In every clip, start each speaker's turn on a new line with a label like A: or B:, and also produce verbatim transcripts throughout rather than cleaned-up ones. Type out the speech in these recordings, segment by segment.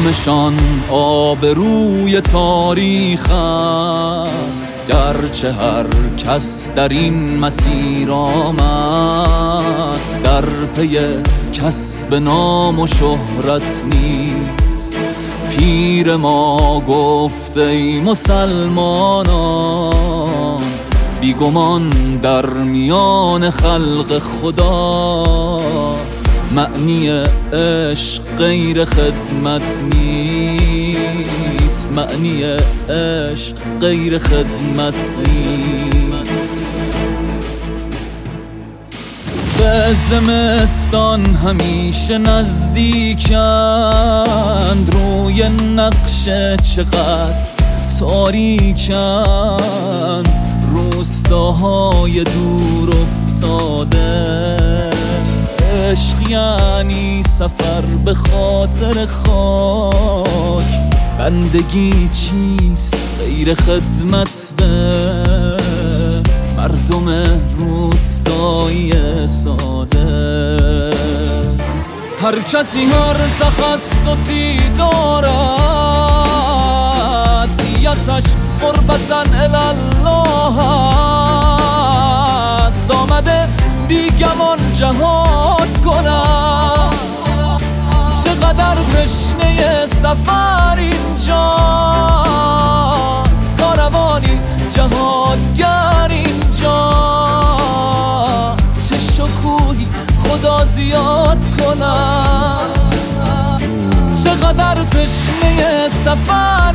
A: نامشان آبروی تاریخ است، گرچه هر کس در این مسیر آمد در پی کسب نام و شهرت نیست. پیر ما گفت ای مسلمانان، بیگمان در میان خلق خدا معنی عشق غیر خدمت نیست. معنی عشق غیر خدمت نیست. به زمستان همیشه نزدیکند، روی نقشه چقدر تاریکند، روستاهای دور افتاده. عشق یعنی سفر به خاطر خاک، بندگی چیست غیر خدمت به مردم روستایی ساده. هر کسی هر تخصصی دارد، نیتش قربتاً الالله است. آمده بیگمان جهاد کنم، چقدر تشنه سفر اینجاست. کاروانی جهادگر اینجاست، چه شکوهی خدا زیاد کنم. چقدر تشنه سفر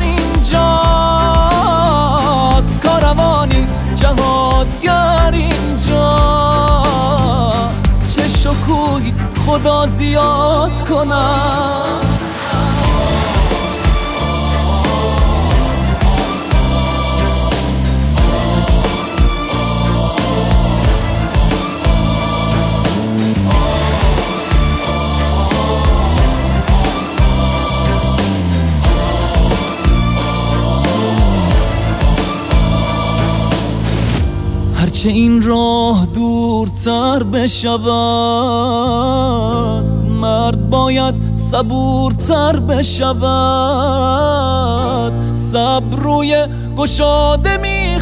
A: اینجاست، کاروانی جهادگر اینجاست، چه شکوهی خدا زیاد کنم. هرچه این راه دورتر بشود، مرد باید صبورتر بشود. صبر روی گشاده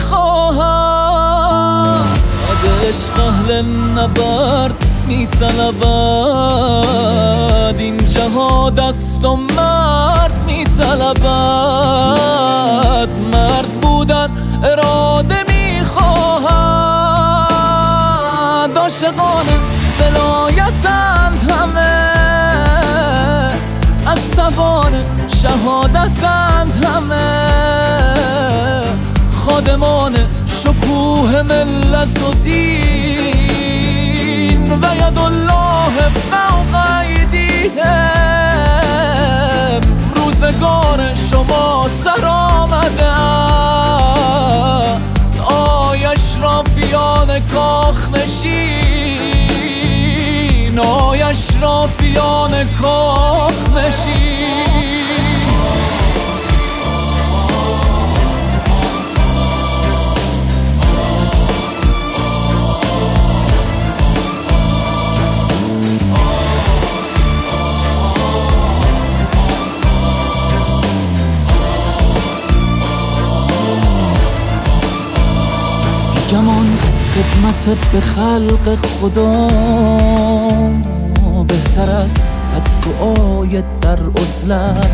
A: میخواهد، عشق اهل نبرد میطلبد. این جهاد است و مرد میطلبد. مرد بودن اراده میخواهد، عاشقان ولایتند همه، از توان شهادتند همه. خادمان شکوه ملت و دین، و ید الله فوق ایدیهم. روزگار شما سر آمده است، آی اشرافیان کاخ نشین، آی اشرافیان کاخ نشین. گمان خدمت به خلق خدا بهتر است از دعای در عزلت.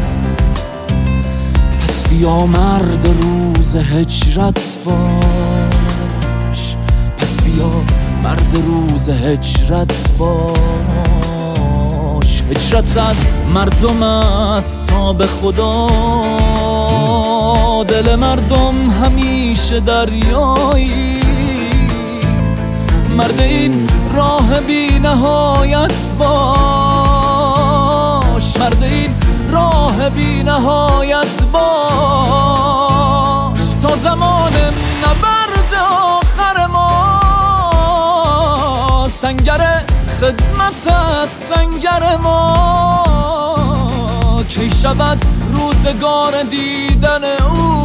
A: پس بیا مرد روز هجرت باش، پس بیا مرد روز هجرت باش. هجرت از مردم است تا به خدا، دل مردم همیشه دریایی. مرد این راه بی نهایت باش، مرد این راه بی نهایت باش. تا زمان نبرد آخر ما، سنگر خدمت از سنگر ما. کی شود روزگار دیدن او،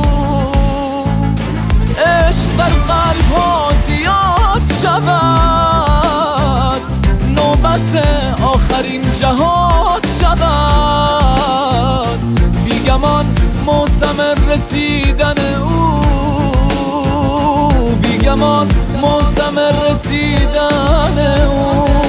A: عشق در قلب ها زیاد شود. نوبت آخرین جهاد شود، رسیدن او، بیگمان موسم رسیدن او.